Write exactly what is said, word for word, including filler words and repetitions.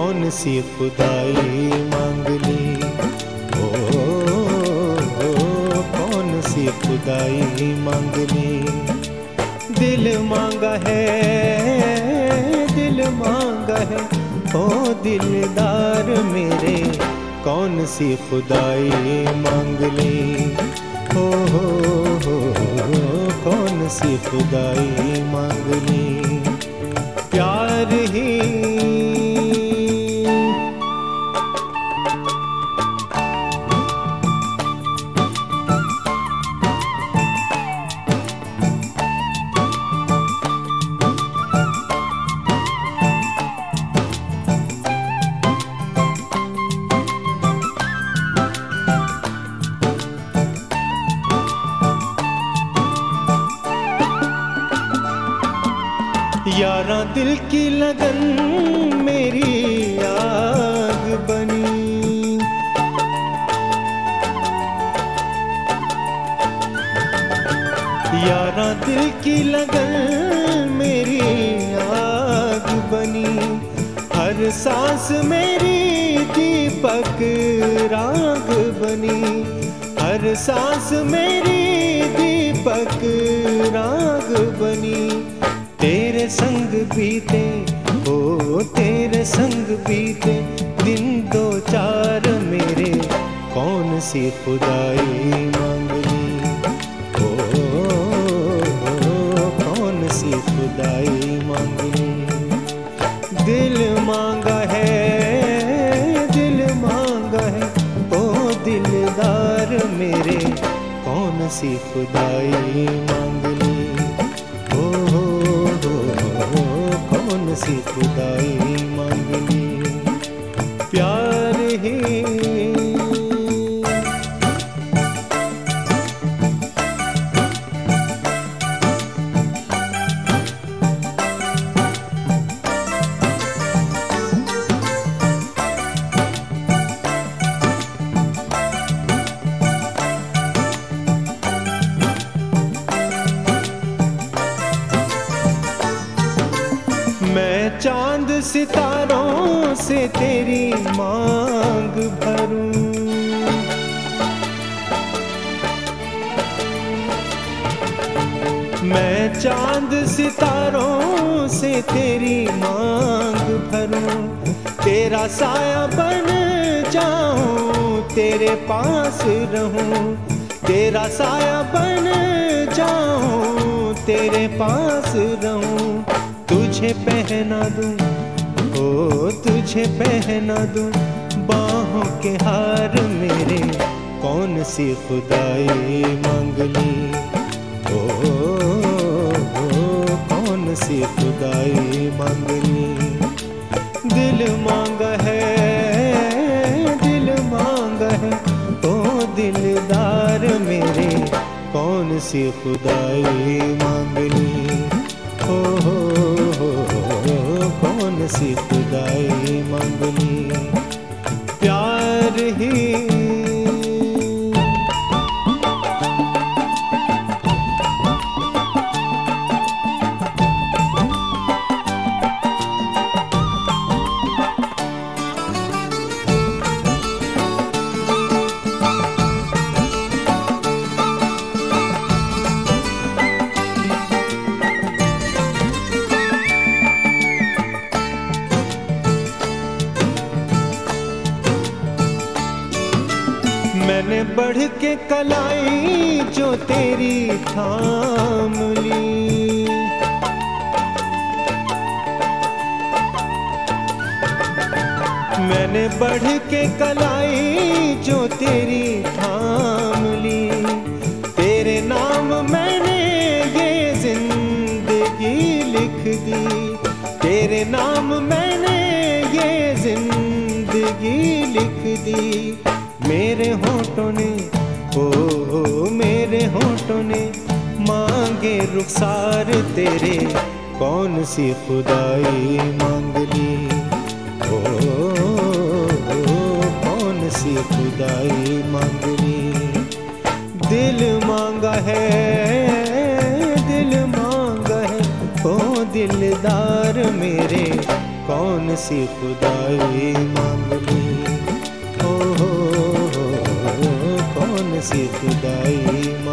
कौन सी खुदाई मांग ली, ओ, ओ कौन सी खुदाई मांग ली। दिल मांगा है, दिल मांगा है, ओ दिलदार मेरे, कौन सी खुदाई मांग ली, हो हो हो कौन सी खुदाई मांग ली। प्यार ही यारा दिल की लगन मेरी आग बनी, यारा दिल की लगन मेरी आग बनी। हर सांस मेरी दीपक राग बनी, हर सांस मेरी दीपक राग बनी। तेरे संग बीते, ओ तेरे संग बीते दिन दो चार मेरे, कौन सी खुदाई मांग ली, ओ, ओ कौन सी खुदाई मांग ली। दिल मांगा है, दिल मांगा है, ओ दिलदार मेरे, कौन सी खुदाई मांग ली, कौन सी खुदाई मांग ली। प्यार ही मैं चांद सितारों से तेरी मांग भरूं, मैं चांद सितारों से तेरी मांग भरूं। तेरा साया बन जाऊं, तेरे पास रहूं, तेरा साया बन जाऊं, तेरे पास रहूं। तुझे पहना दूं, ओ तुझे पहना दूं बाहों के हार मेरे, कौन सी खुदाई मांग ली, ओ, ओ कौन सी खुदाई मांग ली। दिल मांगा है, दिल मांगा है, ओ दिलदार मेरे, कौन सी खुदाई मांग ली, ओ हो कौन सी खुदाई मांग ली। प्यार ही मैंने बढ़ के कलाई जो तेरी थाम ली, मैंने बढ़ के कलाई जो तेरी थाम ली। तेरे नाम मैंने ये जिंदगी लिख दी, तेरे नाम मैंने ये जिंदगी लिख दी। मेरे होठों ने, ओ, ओ मेरे होठों ने मांगे रुखसार तेरे, कौन सी खुदाई मांग ली, ओ, ओ कौन सी खुदाई मांग ली। दिल मांगा है, दिल मांगा है, ओ दिलदार मेरे, कौन सी खुदाई मांग ली, ओ हो, हो, हो कौन सी खुदाई मांग ली।